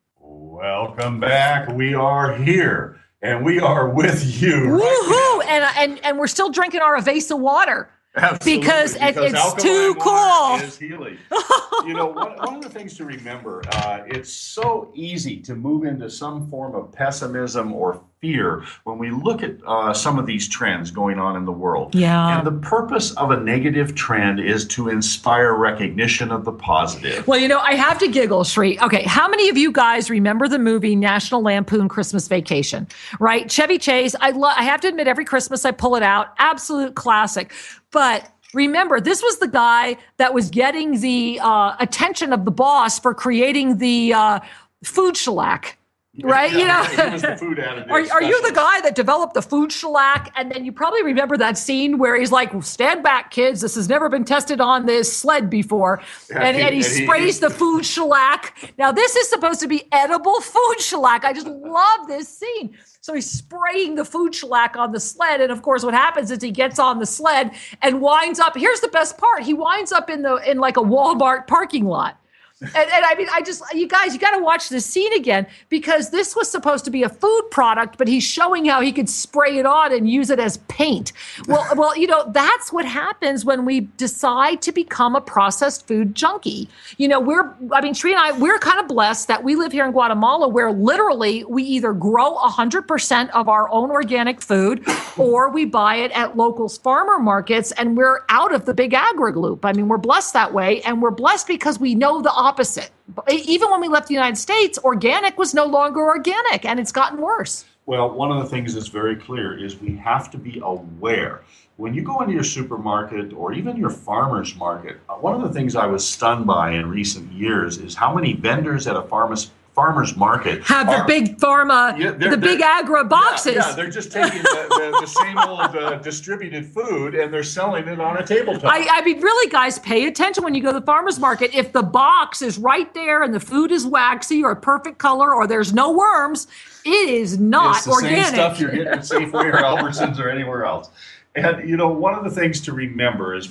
Welcome back. We are here, and we are with you. Woohoo! And we're still drinking our Avesa water. Absolutely, because it's too cool. Is healing. You know, one of the things to remember, it's so easy to move into some form of pessimism or fear when we look at some of these trends going on in the world. Yeah. And the purpose of a negative trend is to inspire recognition of the positive. Well, you know, I have to giggle, Shri. Okay, how many of you guys remember the movie National Lampoon Christmas Vacation? Right? Chevy Chase. I have to admit, every Christmas I pull it out. Absolute classic. But remember, this was the guy that was getting the attention of the boss for creating the food shellac. Right? Yeah, you know, he was the food additive are you the guy that developed the food shellac? And then you probably remember that scene where he's like, stand back, kids. This has never been tested on this sled before. And he sprays the food shellac. Now, this is supposed to be edible food shellac. I just love this scene. So he's spraying the food shellac on the sled. And of course, what happens is he gets on the sled and winds up. Here's the best part. He winds up in like a Walmart parking lot. And I mean, you guys, you got to watch this scene again, because this was supposed to be a food product, but he's showing how he could spray it on and use it as paint. Well, you know, that's what happens when we decide to become a processed food junkie. You know, Sri and I, we're kind of blessed that we live here in Guatemala, where literally we either grow 100% of our own organic food or we buy it at locals farmer markets, and we're out of the big agri loop. I mean, we're blessed that way, and we're blessed because we know the opposite. Even when we left the United States, organic was no longer organic, and it's gotten worse. Well, one of the things that's very clear is we have to be aware. When you go into your supermarket or even your farmer's market, one of the things I was stunned by in recent years is how many vendors at a farmer's market have the big pharma, the big agri boxes. Yeah, they're just taking the same old distributed food and they're selling it on a tabletop. I mean, really, guys, pay attention when you go to the farmer's market. If the box is right there and the food is waxy or a perfect color or there's no worms, it is not organic. It's the same stuff you're getting at Safeway or Albertsons or anywhere else. And, you know, one of the things to remember is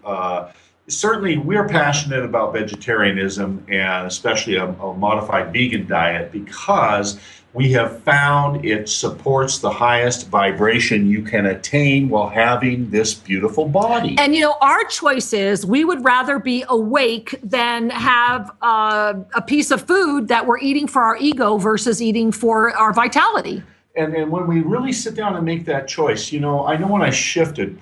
certainly we're passionate about vegetarianism and especially a modified vegan diet because we have found it supports the highest vibration you can attain while having this beautiful body. And, you know, our choice is we would rather be awake than have a piece of food that we're eating for our ego versus eating for our vitality. And when we really sit down and make that choice, you know when I shifted,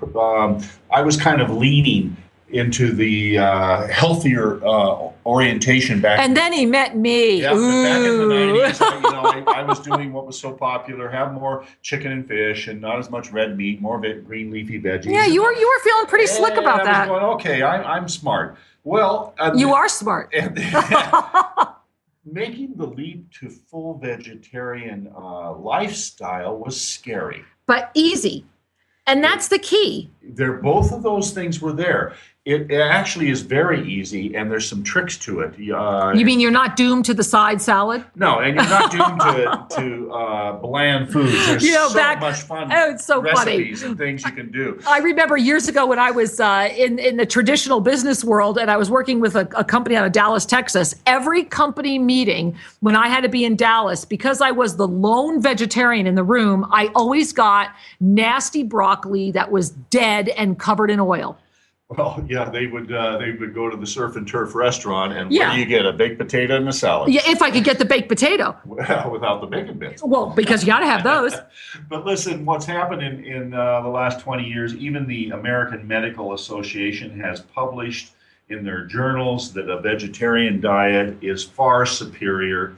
I was kind of leaning into the healthier orientation back. And then he met me. Yeah, but back in the 90s, I was doing what was so popular: have more chicken and fish, and not as much red meat, more green leafy veggies. Yeah, you were feeling pretty slick about that. I was going, okay, I'm smart. Well, you are smart. Making the leap to full vegetarian lifestyle was scary, but easy. And that's the key. Both of those things were there. It actually is very easy, and there's some tricks to it. You mean you're not doomed to the side salad? No, and you're not doomed to bland foods. There's much fun it's so recipes funny. and things you can do. I remember years ago when I was in the traditional business world, and I was working with a company out of Dallas, Texas. Every company meeting, when I had to be in Dallas, because I was the lone vegetarian in the room, I always got nasty broccoli that was dead and covered in oil. Well, yeah, they would go to the surf and turf restaurant, and what do you get? A baked potato and a salad. Yeah, if I could get the baked potato. Well, without the bacon bits. Well, because you got to have those. But listen, what's happened in the last 20 years, even the American Medical Association has published in their journals that a vegetarian diet is far superior.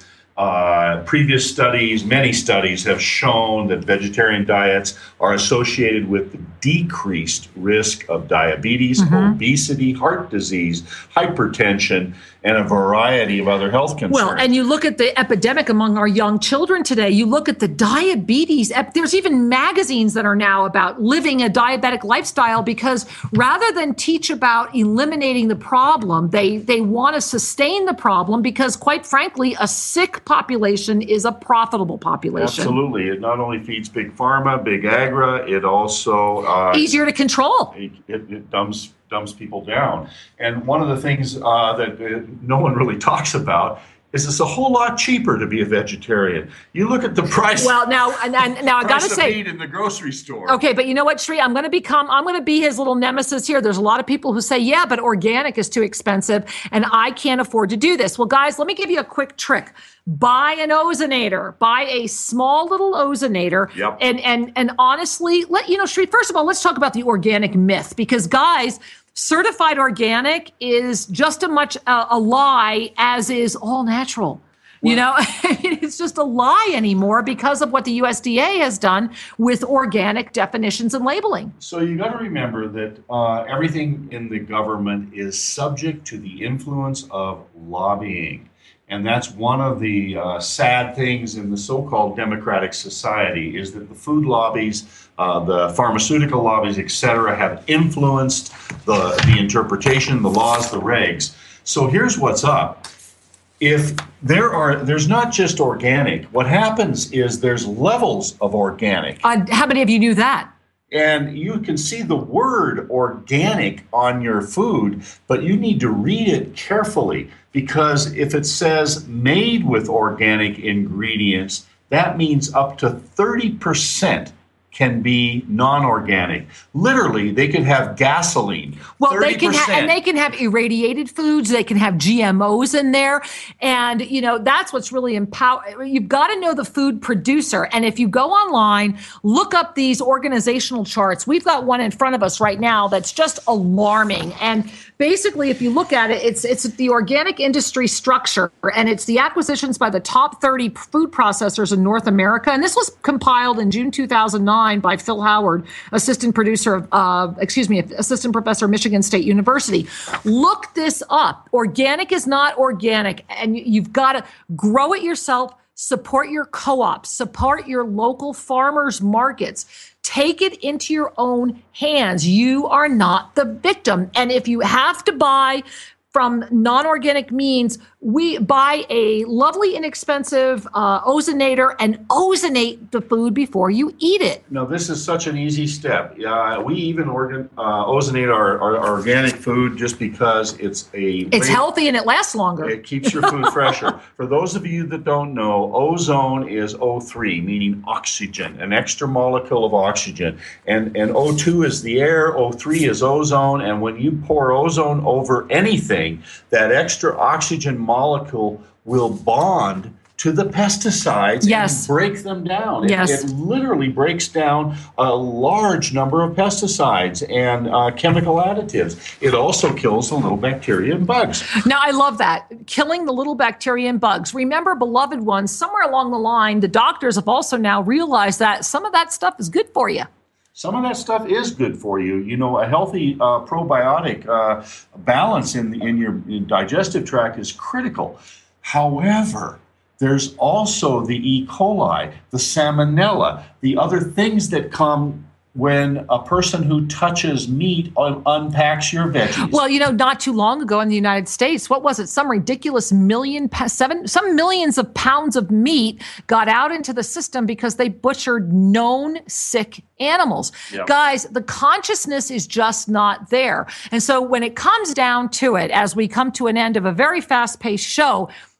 Previous studies, many studies have shown that vegetarian diets are associated with decreased risk of diabetes, obesity, heart disease, hypertension, and a variety of other health concerns. Well, and you look at the epidemic among our young children today, you look at the diabetes, there's even magazines that are now about living a diabetic lifestyle, because rather than teach about eliminating the problem, they want to sustain the problem, because quite frankly, a sick population is a profitable population. Absolutely. It not only feeds big pharma, big agra, it also... easier to control. It dumbs people down. And one of the things that no one really talks about is it's a whole lot cheaper to be a vegetarian. You look at the price. Well, now I got to say, meat in the grocery store. Okay, but you know what, Sri? I'm going to be his little nemesis here. There's a lot of people who say, yeah, but organic is too expensive, and I can't afford to do this. Well, guys, let me give you a quick trick. Buy an ozonator. Buy a small little ozonator. Yep. And honestly, Sri, first of all, let's talk about the organic myth, because guys, certified organic is just as much a lie as is all natural. Well, it's just a lie anymore because of what the USDA has done with organic definitions and labeling. So you got to remember that everything in the government is subject to the influence of lobbying. And that's one of the sad things in the so-called democratic society, is that the food lobbies, the pharmaceutical lobbies, et cetera, have influenced the interpretation, the laws, the regs. So here's what's up. If there's not just organic, what happens is there's levels of organic. How many of you knew that? And you can see the word organic on your food, but you need to read it carefully, because if it says made with organic ingredients, that means up to 30% can be non-organic. Literally, they could have gasoline. Well, 30%. they can have irradiated foods. They can have GMOs in there. And, that's what's really empowering. You've got to know the food producer. And if you go online, look up these organizational charts. We've got one in front of us right now that's just alarming. And basically, if you look at it, it's the organic industry structure, and it's the acquisitions by the top 30 food processors in North America. And this was compiled in June 2009 by Phil Howard, assistant professor of Michigan State University. Look this up. Organic is not organic, and you've got to grow it yourself. Support your co-ops, support your local farmers markets. Take it into your own hands. You are not the victim. And if you have to buy from non-organic means, we buy a lovely, inexpensive ozonator and ozonate the food before you eat it. No, this is such an easy step. We even ozonate our organic food just because it's healthy and it lasts longer. It keeps your food fresher. For those of you that don't know, ozone is O3, meaning oxygen, an extra molecule of oxygen. And O2 is the air, O3 is ozone, and when you pour ozone over anything, that extra oxygen molecule will bond to the pesticides and break them down. It literally breaks down a large number of pesticides and chemical additives. It also kills the little bacteria and bugs. Now, I love that. Killing the little bacteria and bugs. Remember, beloved ones, somewhere along the line, the doctors have also now realized that some of that stuff is good for you. Some of that stuff is good for you. A healthy probiotic balance in your digestive tract is critical. However, there's also the E. coli, the salmonella, the other things that come when a person who touches meat unpacks your veggies. Well, not too long ago in the United States, what was it? Some ridiculous some millions of pounds of meat got out into the system because they butchered known sick animals. Yep. Guys, the consciousness is just not there. And so when it comes down to it, as we come to an end of a very fast-paced show,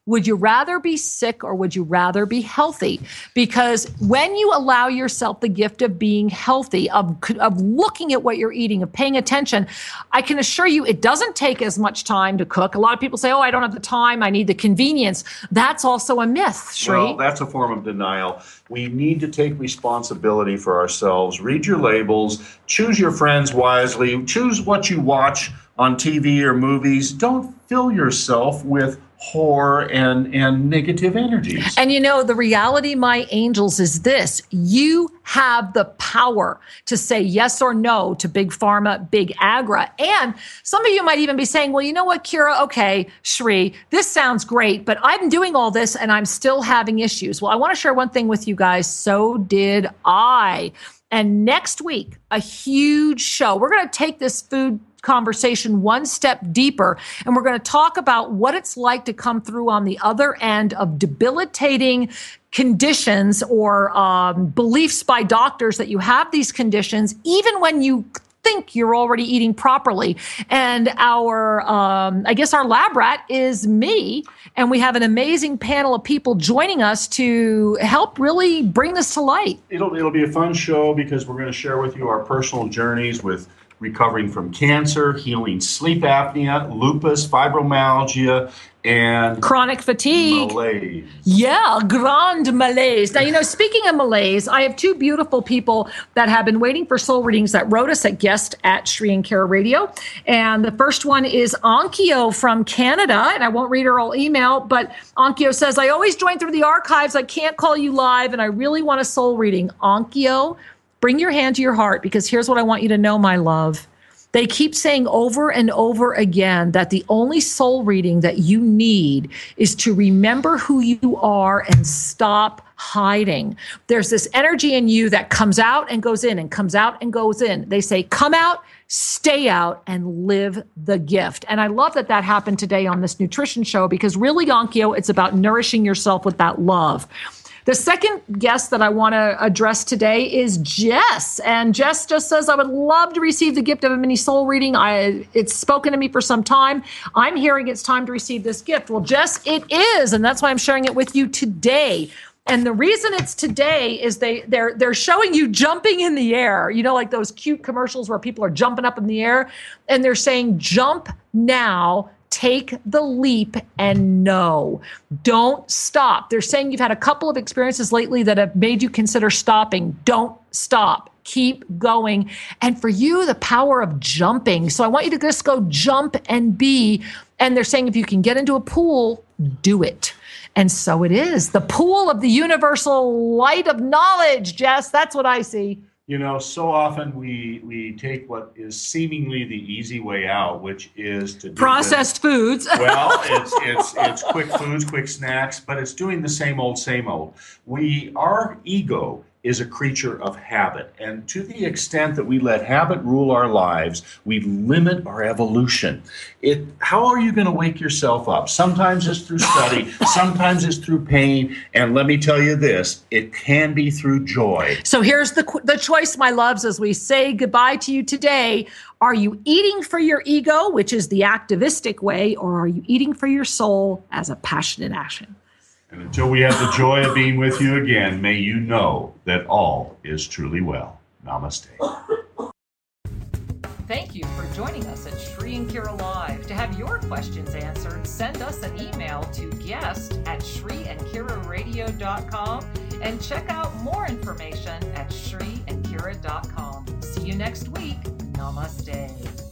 Would you rather be sick or would you rather be healthy? Because when you allow yourself the gift of being healthy, of looking at what you're eating, of paying attention, I can assure you it doesn't take as much time to cook. A lot of people say, oh, I don't have the time, I need the convenience. That's also a myth, Shri. Well, that's a form of denial. We need to take responsibility for ourselves. Read your labels, choose your friends wisely, choose what you watch on TV or movies. Don't fill yourself with horror and negative energies. And you know, the reality, my angels, is this. You have the power to say yes or no to big pharma, big agra. And some of you might even be saying, well, you know what, Kira? Okay, Shri, this sounds great, but I'm doing all this and I'm still having issues. Well, I want to share one thing with you guys. So did I. And next week, a huge show. We're going to take this food conversation one step deeper, and we're going to talk about what it's like to come through on the other end of debilitating conditions or beliefs by doctors that you have these conditions, even when you think you're already eating properly. And our, I guess our lab rat is me, and we have an amazing panel of people joining us to help really bring this to light. It'll be a fun show because we're going to share with you our personal journeys with recovering from cancer, healing sleep apnea, lupus, fibromyalgia, and chronic fatigue. Malaise. Yeah, grand malaise. Now, you know, speaking of malaise, I have two beautiful people that have been waiting for soul readings that wrote us at guest at Shri and Kira Radio. And the first one is Onkyo from Canada, and I won't read her whole email, but Onkyo says, I always join through the archives. I can't call you live, and I really want a soul reading. Onkyo, bring your hand to your heart, because here's what I want you to know, my love. They keep saying over and over again that the only soul reading that you need is to remember who you are and stop hiding. There's this energy in you that comes out and goes in and comes out and goes in. They say, come out, stay out, and live the gift. And I love that that happened today on this nutrition show, because really, Onkyo, it's about nourishing yourself with that love. The second guest that I want to address today is Jess. And Jess just says, I would love to receive the gift of a mini soul reading. It's spoken to me for some time. I'm hearing it's time to receive this gift. Well, Jess, it is. And that's why I'm sharing it with you today. And the reason it's today is they're showing you jumping in the air. You know, like those cute commercials where people are jumping up in the air. And they're saying, jump now. Take the leap and know. Don't stop. They're saying you've had a couple of experiences lately that have made you consider stopping. Don't stop. Keep going. And for you, the power of jumping. So I want you to just go jump and be. And they're saying if you can get into a pool, do it. And so it is. The pool of the universal light of knowledge, Jess. That's what I see. You know, so often we take what is seemingly the easy way out, which is to do processed foods. Well, it's quick foods, quick snacks, but it's doing the same old, same old. Our ego is a creature of habit. And to the extent that we let habit rule our lives, we limit our evolution. How are you going to wake yourself up? Sometimes it's through study, sometimes it's through pain. And let me tell you this, it can be through joy. So here's the choice, my loves, as we say goodbye to you today. Are you eating for your ego, which is the activistic way, or are you eating for your soul as a passionate action? And until we have the joy of being with you again, may you know that all is truly well. Namaste. Thank you for joining us at Shri and Kira Live. To have your questions answered, send us an email to guest@shriandkiraradio.com and check out more information at shriandkira.com. See you next week. Namaste.